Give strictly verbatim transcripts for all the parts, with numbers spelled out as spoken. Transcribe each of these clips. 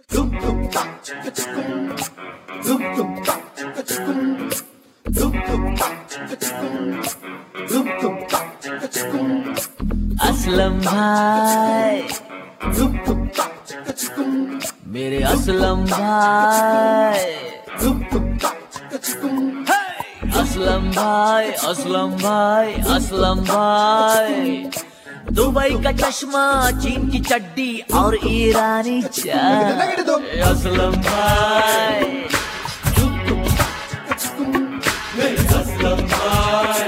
असलम भाई, मेरे असलम भाई, असलम भाई, असलम भाई, असलम भाई। दुबई का चश्मा, चीन की चड्डी और ईरानी चाय। असलम भाई, असलम भाई,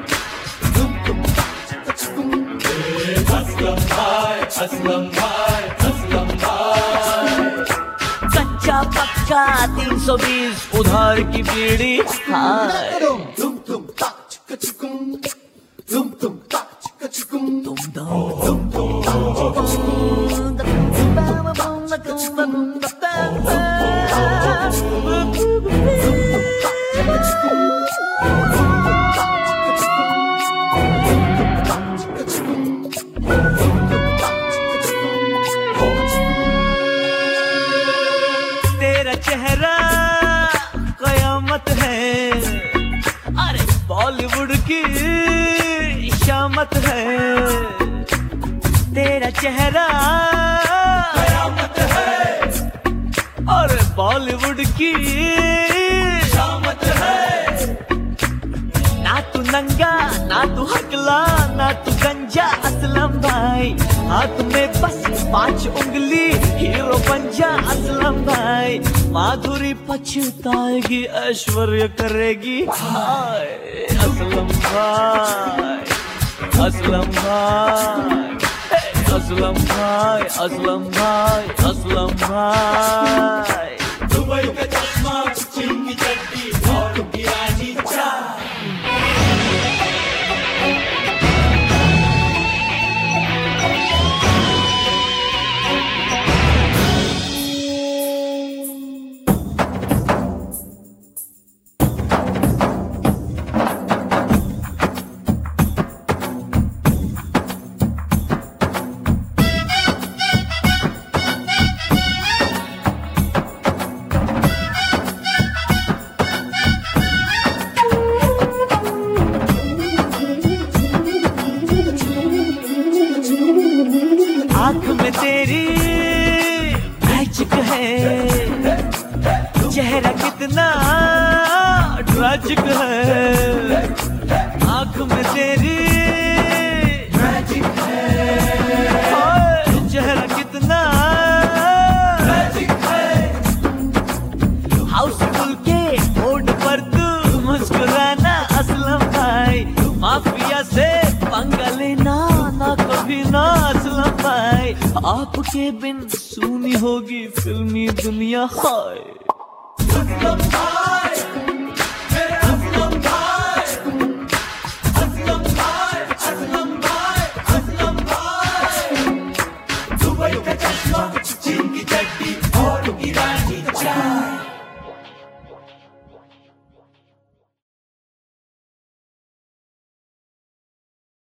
असलम भाई, असलम भाई, असलम भाई। कच्चा पक्का तीन सौ बीस उधार की बीड़ी। हाय तुम तुम तुम तुम तेरा चेहरा कयामत है, अरे बॉलीवुड की शामत है। तेरा चेहरा कयामत है और बॉलीवुड की शामत है। ना तू नंगा, ना तू हकला, ना तू गंजा। असलम भाई, हाथ में बस पांच उंगली, हीरो बन जा। असलम भाई, माधुरी पछताएगी, ऐश्वर्य करेगी। हाय असलम भाई, असलम भाई, असलम भाई, असलम भाई, असलम भाई। दुबई का चश्मा, चीन की चड्डी और ईरानी चाय। आँख में तेरी मैजिक है, चेहरा कितना ट्रैजिक है। आँख में तेरी मैजिक है, चेहरा कितना ट्रैजिक है। हाउसफुल के बोर्ड पर तू मुस्कुराना। असलम भाई, माफिया से पंगा लेना ना कभी ना। असलम भाई, आपके बिन सूनी होगी फिल्मी दुनिया। हाय असलम भाई।